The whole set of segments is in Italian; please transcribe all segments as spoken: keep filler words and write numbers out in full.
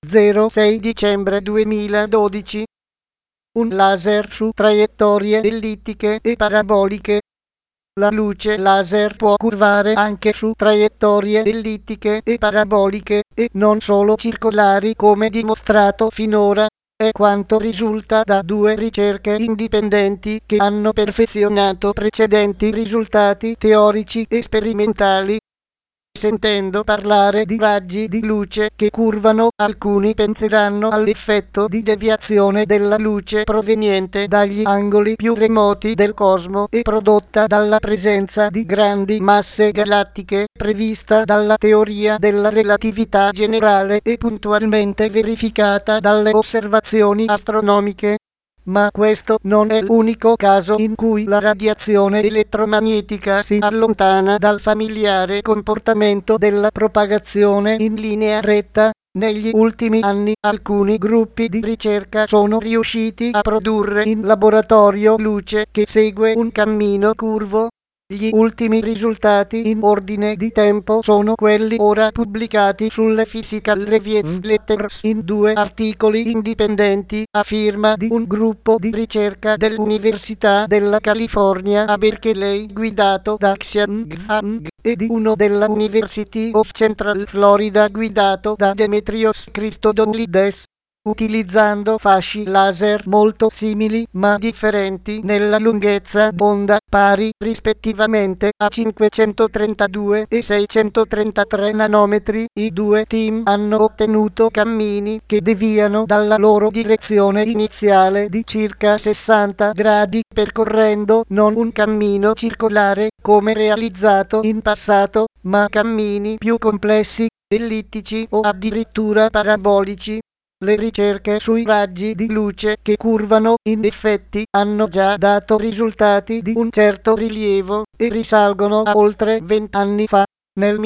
zero sei dicembre duemiladodici. Un laser su traiettorie ellittiche e paraboliche. La luce laser può curvare anche su traiettorie ellittiche e paraboliche, e non solo circolari come dimostrato finora. È quanto risulta da due ricerche indipendenti che hanno perfezionato precedenti risultati teorici e sperimentali. Sentendo parlare di raggi di luce che curvano, alcuni penseranno all'effetto di deviazione della luce proveniente dagli angoli più remoti del cosmo e prodotta dalla presenza di grandi masse galattiche, prevista dalla teoria della relatività generale e puntualmente verificata dalle osservazioni astronomiche. Ma questo non è l'unico caso in cui la radiazione elettromagnetica si allontana dal familiare comportamento della propagazione in linea retta. Negli ultimi anni alcuni gruppi di ricerca sono riusciti a produrre in laboratorio luce che segue un cammino curvo. Gli ultimi risultati in ordine di tempo sono quelli ora pubblicati sulle Physical Review Letters in due articoli indipendenti a firma di un gruppo di ricerca dell'Università della California a Berkeley guidato da Xiang Zhang e di uno della University of Central Florida guidato da Demetrios Christodoulides. Utilizzando fasci laser molto simili ma differenti nella lunghezza d'onda, pari rispettivamente a cinquecentotrentadue e seicentotrentatré nanometri, i due team hanno ottenuto cammini che deviano dalla loro direzione iniziale di circa sessanta gradi, percorrendo non un cammino circolare come realizzato in passato, ma cammini più complessi, ellittici o addirittura parabolici. Le ricerche sui raggi di luce che curvano, in effetti, hanno già dato risultati di un certo rilievo, e risalgono a oltre vent'anni fa. Nel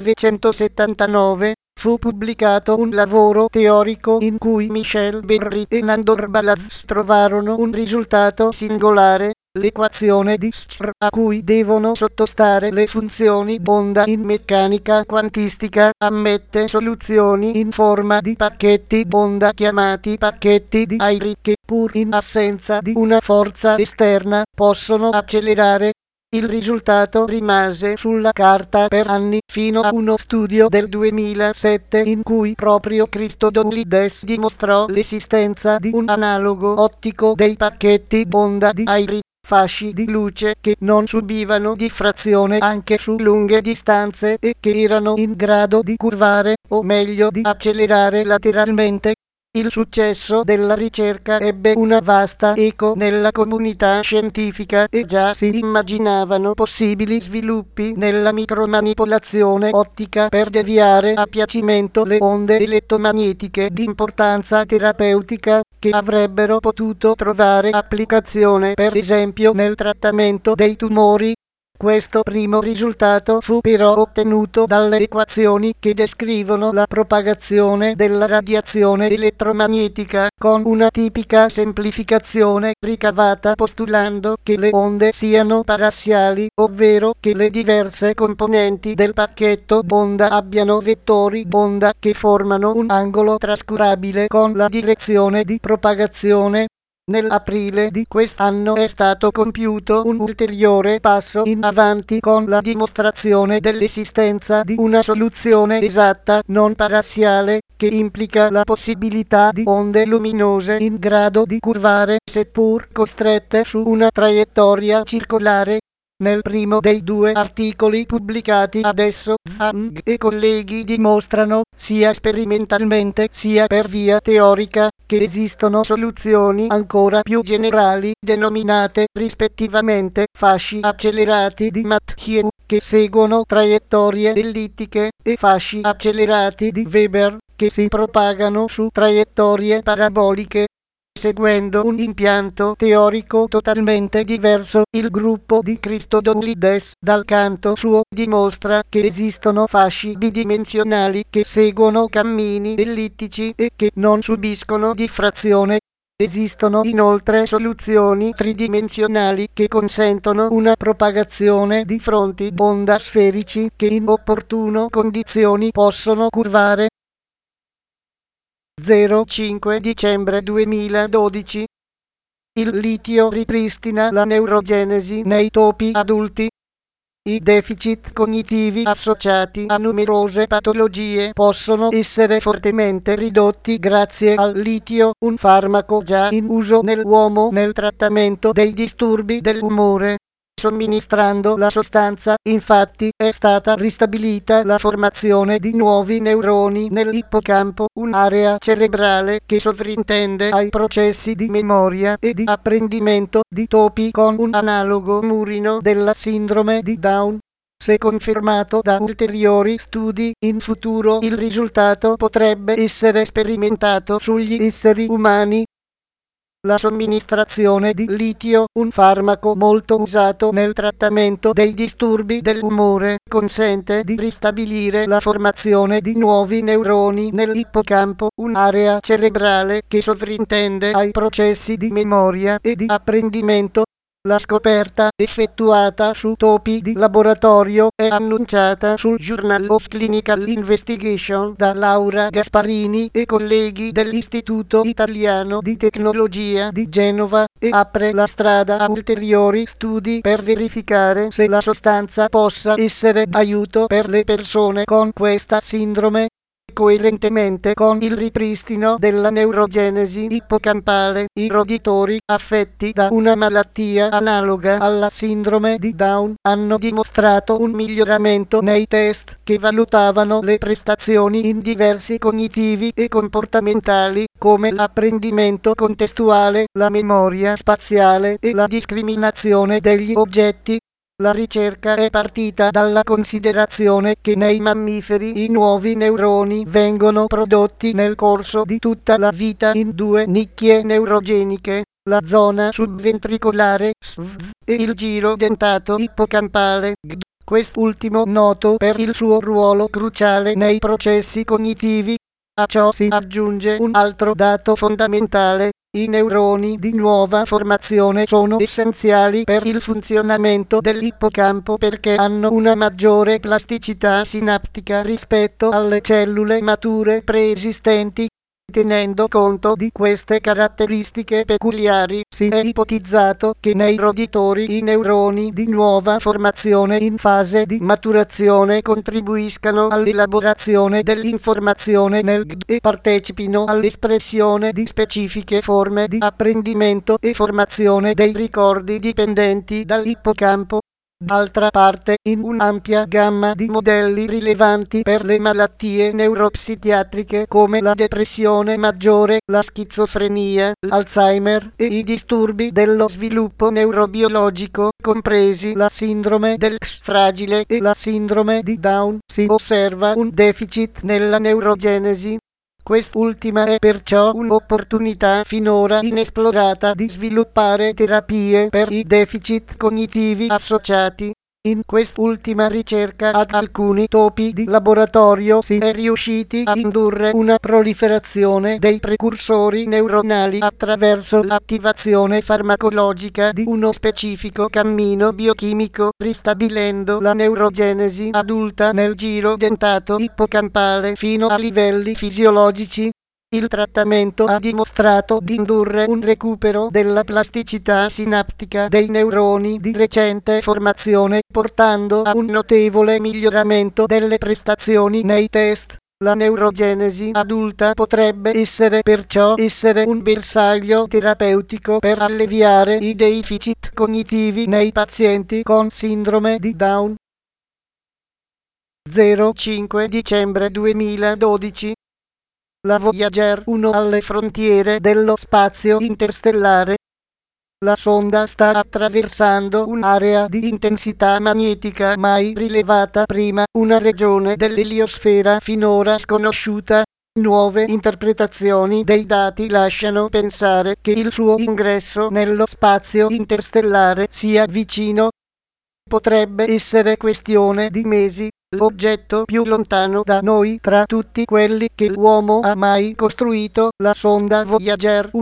millenovecentosettantanove fu pubblicato un lavoro teorico in cui Michel Berry e Nandor Balazs trovarono un risultato singolare. L'equazione di Schur a cui devono sottostare le funzioni d'onda in meccanica quantistica ammette soluzioni in forma di pacchetti d'onda chiamati pacchetti di Airy che, pur in assenza di una forza esterna, possono accelerare. Il risultato rimase sulla carta per anni, fino a uno studio del duemilasette in cui proprio Christodoulides dimostrò l'esistenza di un analogo ottico dei pacchetti d'onda di Airy, fasci di luce che non subivano diffrazione anche su lunghe distanze e che erano in grado di curvare, o meglio di accelerare lateralmente. Il successo della ricerca ebbe una vasta eco nella comunità scientifica e già si immaginavano possibili sviluppi nella micromanipolazione ottica per deviare a piacimento le onde elettromagnetiche di importanza terapeutica, che avrebbero potuto trovare applicazione per esempio nel trattamento dei tumori. Questo primo risultato fu però ottenuto dalle equazioni che descrivono la propagazione della radiazione elettromagnetica, con una tipica semplificazione ricavata postulando che le onde siano parassiali, ovvero che le diverse componenti del pacchetto d'onda abbiano vettori d'onda che formano un angolo trascurabile con la direzione di propagazione. Nell'aprile di quest'anno è stato compiuto un ulteriore passo in avanti con la dimostrazione dell'esistenza di una soluzione esatta non parassiale, che implica la possibilità di onde luminose in grado di curvare seppur costrette su una traiettoria circolare. Nel primo dei due articoli pubblicati adesso, Zhang e colleghi dimostrano, sia sperimentalmente sia per via teorica, che esistono soluzioni ancora più generali, denominate rispettivamente fasci accelerati di Mathieu, che seguono traiettorie ellittiche, e fasci accelerati di Weber, che si propagano su traiettorie paraboliche. Seguendo un impianto teorico totalmente diverso, il gruppo di Christodoulides, dal canto suo, dimostra che esistono fasci bidimensionali che seguono cammini ellittici e che non subiscono diffrazione. Esistono inoltre soluzioni tridimensionali che consentono una propagazione di fronti d'onda sferici che in opportune condizioni possono curvare. zero cinque dicembre duemiladodici. Il litio ripristina la neurogenesi nei topi adulti. I deficit cognitivi associati a numerose patologie possono essere fortemente ridotti grazie al litio, un farmaco già in uso nell'uomo nel trattamento dei disturbi dell'umore. Somministrando la sostanza, infatti, è stata ristabilita la formazione di nuovi neuroni nell'ippocampo, un'area cerebrale che sovrintende ai processi di memoria e di apprendimento di topi con un analogo murino della sindrome di Down. Se confermato da ulteriori studi, in futuro il risultato potrebbe essere sperimentato sugli esseri umani. La somministrazione di litio, un farmaco molto usato nel trattamento dei disturbi dell'umore, consente di ristabilire la formazione di nuovi neuroni nell'ippocampo, un'area cerebrale che sovrintende ai processi di memoria e di apprendimento. La scoperta, effettuata su topi di laboratorio, è annunciata sul Journal of Clinical Investigation da Laura Gasparini e colleghi dell'Istituto Italiano di Tecnologia di Genova e apre la strada a ulteriori studi per verificare se la sostanza possa essere d'aiuto per le persone con questa sindrome. Coerentemente con il ripristino della neurogenesi ippocampale, i roditori affetti da una malattia analoga alla sindrome di Down hanno dimostrato un miglioramento nei test che valutavano le prestazioni in diversi cognitivi e comportamentali, come l'apprendimento contestuale, la memoria spaziale e la discriminazione degli oggetti. La ricerca è partita dalla considerazione che nei mammiferi i nuovi neuroni vengono prodotti nel corso di tutta la vita in due nicchie neurogeniche, la zona subventricolare S V Z e il giro dentato ippocampale G D, quest'ultimo noto per il suo ruolo cruciale nei processi cognitivi. A ciò si aggiunge un altro dato fondamentale. I neuroni di nuova formazione sono essenziali per il funzionamento dell'ippocampo perché hanno una maggiore plasticità sinaptica rispetto alle cellule mature preesistenti. Tenendo conto di queste caratteristiche peculiari, si è ipotizzato che nei roditori i neuroni di nuova formazione in fase di maturazione contribuiscano all'elaborazione dell'informazione nel G D e partecipino all'espressione di specifiche forme di apprendimento e formazione dei ricordi dipendenti dall'ippocampo. D'altra parte, in un'ampia gamma di modelli rilevanti per le malattie neuropsichiatriche come la depressione maggiore, la schizofrenia, l'Alzheimer e i disturbi dello sviluppo neurobiologico, compresi la sindrome del X fragile e la sindrome di Down, si osserva un deficit nella neurogenesi. Quest'ultima è perciò un'opportunità finora inesplorata di sviluppare terapie per i deficit cognitivi associati. In quest'ultima ricerca ad alcuni topi di laboratorio si è riusciti a indurre una proliferazione dei precursori neuronali attraverso l'attivazione farmacologica di uno specifico cammino biochimico, ristabilendo la neurogenesi adulta nel giro dentato ippocampale fino a livelli fisiologici. Il trattamento ha dimostrato di indurre un recupero della plasticità sinaptica dei neuroni di recente formazione, portando a un notevole miglioramento delle prestazioni nei test. La neurogenesi adulta potrebbe essere perciò essere un bersaglio terapeutico per alleviare i deficit cognitivi nei pazienti con sindrome di Down. zero cinque dicembre duemiladodici. La Voyager uno alle frontiere dello spazio interstellare. La sonda sta attraversando un'area di intensità magnetica mai rilevata prima, una regione dell'eliosfera finora sconosciuta. Nuove interpretazioni dei dati lasciano pensare che il suo ingresso nello spazio interstellare sia vicino. Potrebbe essere questione di mesi. L'oggetto più lontano da noi tra tutti quelli che l'uomo ha mai costruito, la sonda Voyager uno,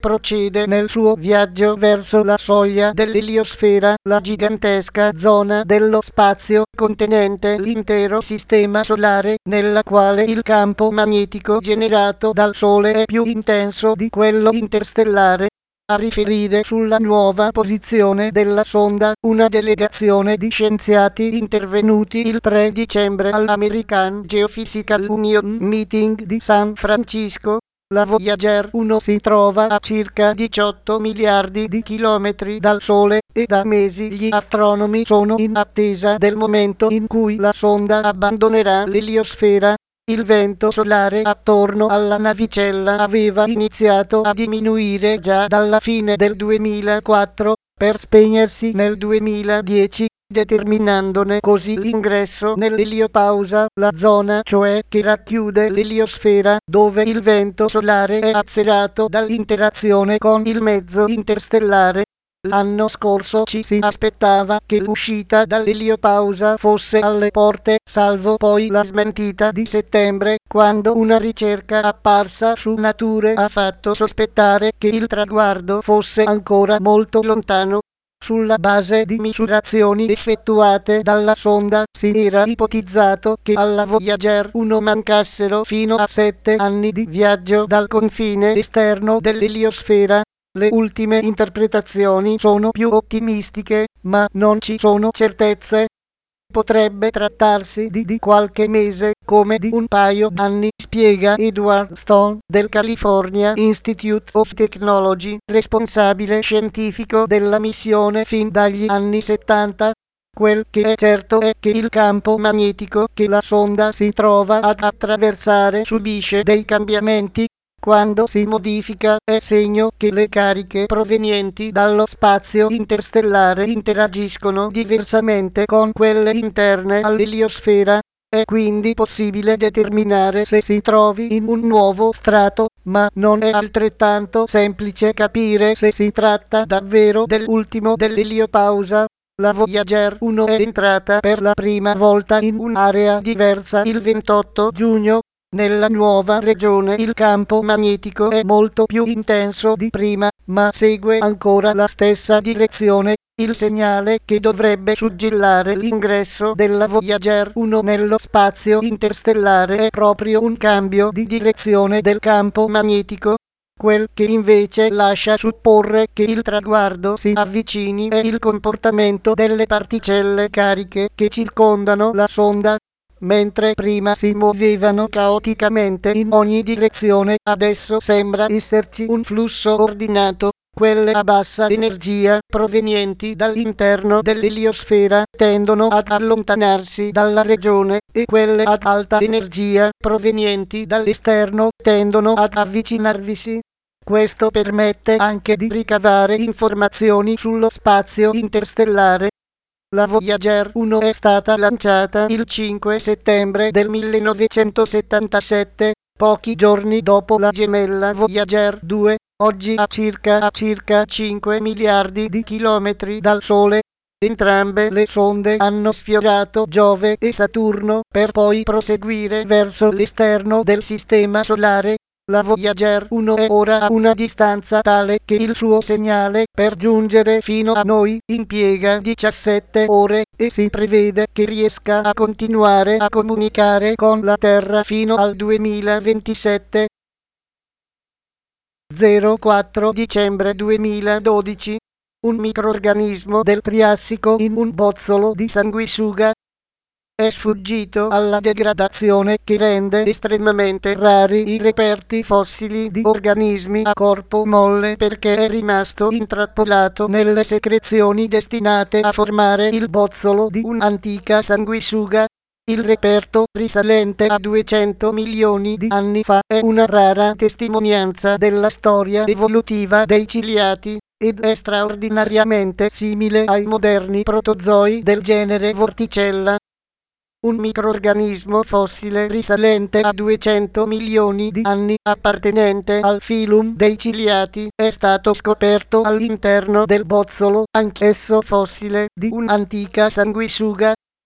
procede nel suo viaggio verso la soglia dell'eliosfera, la gigantesca zona dello spazio contenente l'intero sistema solare, nella quale il campo magnetico generato dal Sole è più intenso di quello interstellare. A riferire sulla nuova posizione della sonda, una delegazione di scienziati intervenuti il tre dicembre all'American Geophysical Union Meeting di San Francisco. La Voyager uno si trova a circa diciotto miliardi di chilometri dal Sole e da mesi gli astronomi sono in attesa del momento in cui la sonda abbandonerà l'eliosfera. Il vento solare attorno alla navicella aveva iniziato a diminuire già dalla fine del duemilaquattro, per spegnersi nel duemiladieci, determinandone così l'ingresso nell'eliopausa, la zona cioè che racchiude l'eliosfera, dove il vento solare è azzerato dall'interazione con il mezzo interstellare. L'anno scorso ci si aspettava che l'uscita dall'eliopausa fosse alle porte, salvo poi la smentita di settembre, quando una ricerca apparsa su Nature ha fatto sospettare che il traguardo fosse ancora molto lontano. Sulla base di misurazioni effettuate dalla sonda, si era ipotizzato che alla Voyager uno mancassero fino a sette anni di viaggio dal confine esterno dell'eliosfera. Le ultime interpretazioni sono più ottimistiche, ma non ci sono certezze. Potrebbe trattarsi di, di qualche mese, come di un paio d'anni, spiega Edward Stone del California Institute of Technology, responsabile scientifico della missione fin dagli anni settanta. Quel che è certo è che il campo magnetico che la sonda si trova ad attraversare subisce dei cambiamenti. Quando si modifica è segno che le cariche provenienti dallo spazio interstellare interagiscono diversamente con quelle interne all'eliosfera. È quindi possibile determinare se si trovi in un nuovo strato, ma non è altrettanto semplice capire se si tratta davvero dell'ultimo dell'eliopausa. La Voyager uno è entrata per la prima volta in un'area diversa il ventotto giugno. Nella nuova regione il campo magnetico è molto più intenso di prima, ma segue ancora la stessa direzione. Il segnale che dovrebbe suggellare l'ingresso della Voyager uno nello spazio interstellare è proprio un cambio di direzione del campo magnetico. Quel che invece lascia supporre che il traguardo si avvicini è il comportamento delle particelle cariche che circondano la sonda. Mentre prima si muovevano caoticamente in ogni direzione, adesso sembra esserci un flusso ordinato. Quelle a bassa energia, provenienti dall'interno dell'eliosfera, tendono ad allontanarsi dalla regione, e quelle ad alta energia, provenienti dall'esterno, tendono ad avvicinarvisi. Questo permette anche di ricavare informazioni sullo spazio interstellare. La Voyager uno è stata lanciata il cinque settembre del millenovecentosettantasette, pochi giorni dopo la gemella Voyager due, oggi a circa, a circa cinque miliardi di chilometri dal Sole. Entrambe le sonde hanno sfiorato Giove e Saturno, per poi proseguire verso l'esterno del Sistema Solare. La Voyager uno è ora a una distanza tale che il suo segnale per giungere fino a noi impiega diciassette ore, e si prevede che riesca a continuare a comunicare con la Terra fino al duemilaventisette. quattro dicembre duemiladodici. Un microrganismo del Triassico in un bozzolo di sanguisuga è sfuggito alla degradazione che rende estremamente rari i reperti fossili di organismi a corpo molle, perché è rimasto intrappolato nelle secrezioni destinate a formare il bozzolo di un'antica sanguisuga. Il reperto, risalente a duecento milioni di anni fa, è una rara testimonianza della storia evolutiva dei ciliati, ed è straordinariamente simile ai moderni protozoi del genere Vorticella. Un microrganismo fossile risalente a duecento milioni di anni, appartenente al filum dei ciliati, è stato scoperto all'interno del bozzolo, anch'esso fossile, di un'antica sanguisuga.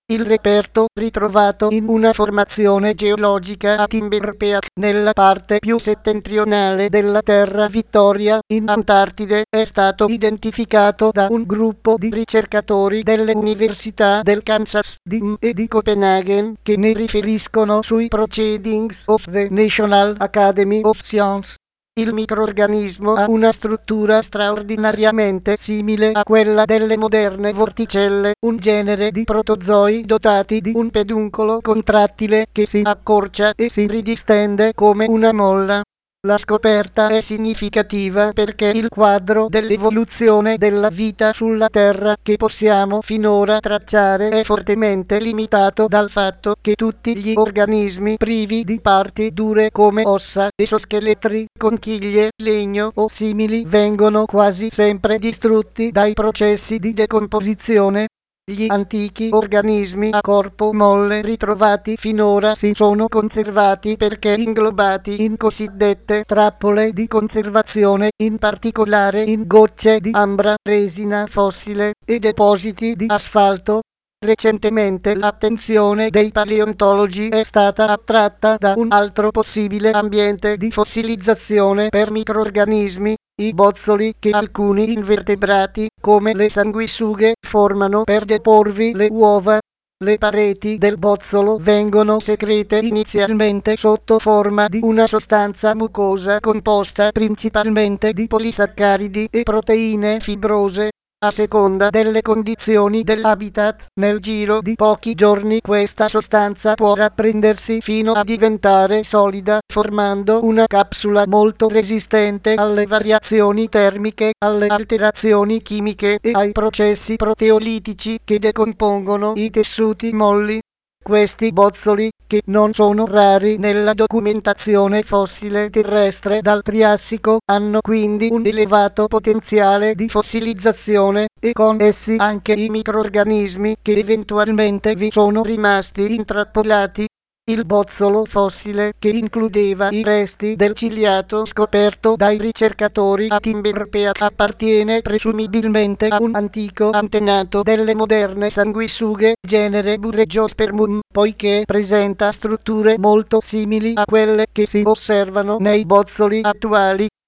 Il reperto, ritrovato in una formazione geologica a Timberpeak nella parte più settentrionale della Terra Vittoria, in Antartide, è stato identificato da un gruppo di ricercatori delle università del Kansas, di M e di Copenaghen, che ne riferiscono sui Proceedings of the National Academy of Science. Il microrganismo ha una struttura straordinariamente simile a quella delle moderne vorticelle, un genere di protozoi dotati di un peduncolo contrattile che si accorcia e si ridistende come una molla. La scoperta è significativa perché il quadro dell'evoluzione della vita sulla Terra che possiamo finora tracciare è fortemente limitato dal fatto che tutti gli organismi privi di parti dure come ossa, esoscheletri, conchiglie, legno o simili vengono quasi sempre distrutti dai processi di decomposizione. Gli antichi organismi a corpo molle ritrovati finora si sono conservati perché inglobati in cosiddette trappole di conservazione, in particolare in gocce di ambra, resina fossile e depositi di asfalto. Recentemente l'attenzione dei paleontologi è stata attratta da un altro possibile ambiente di fossilizzazione per microrganismi, i bozzoli che alcuni invertebrati, come le sanguisughe, formano per deporvi le uova. Le pareti del bozzolo vengono secrete inizialmente sotto forma di una sostanza mucosa composta principalmente di polisaccaridi e proteine fibrose. A seconda delle condizioni dell'habitat, nel giro di pochi giorni questa sostanza può rapprendersi fino a diventare solida, formando una capsula molto resistente alle variazioni termiche, alle alterazioni chimiche e ai processi proteolitici che decompongono i tessuti molli. Questi bozzoli, che non sono rari nella documentazione fossile terrestre dal Triassico, hanno quindi un elevato potenziale di fossilizzazione, e con essi anche i microrganismi che eventualmente vi sono rimasti intrappolati. Il bozzolo fossile, che includeva i resti del ciliato scoperto dai ricercatori a Timberpeak, appartiene presumibilmente a un antico antenato delle moderne sanguisughe, genere Burregiospermum, poiché presenta strutture molto simili a quelle che si osservano nei bozzoli attuali.